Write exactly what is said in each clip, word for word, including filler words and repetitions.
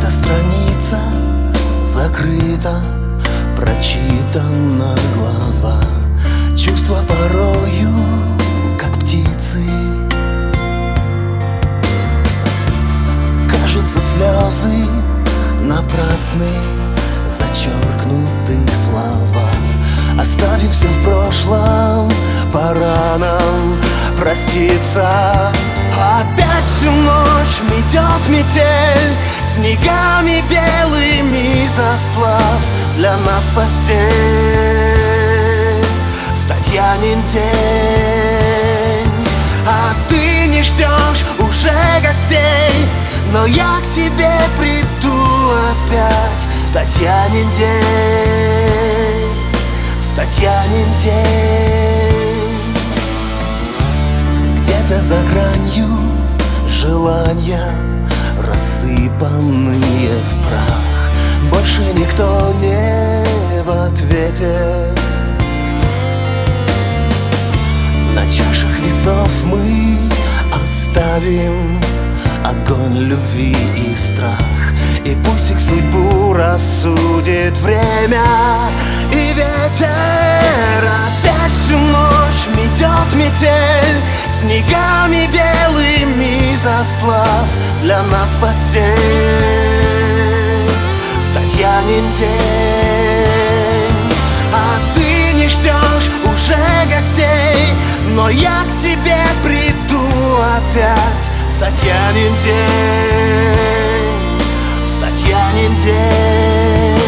Эта страница закрыта, прочитана глава. Чувства порою, как птицы. Кажется, слезы напрасны, зачеркнуты слова. Оставив все в прошлом, пора нам проститься. Опять всю ночь метет метель, снегами белыми застлав для нас постель. В Татьянин день, а ты не ждешь уже гостей, но я к тебе приду опять в Татьянин день, в Татьянин день. Где-то за гранью желания, рассыпанные в прах, больше никто не в ответе. На чашах весов мы оставим огонь любви и страх, и пусть их судьбу рассудит время и ветер. Опять всю ночь метет метель, снегами белыми застлав для нас постель. В Татьянин день, а ты не ждешь уже гостей, но я к тебе приду опять в Татьянин день, в Татьянин день.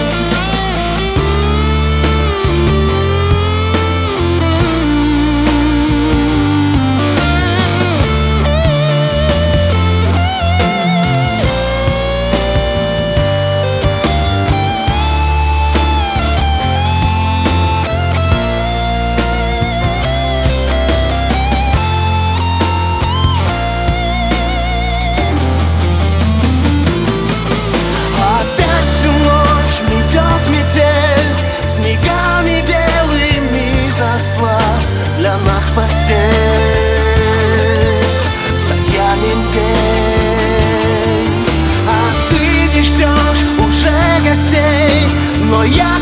Для нас постель в Татьянин день, а ты не ждешь уже гостей, но я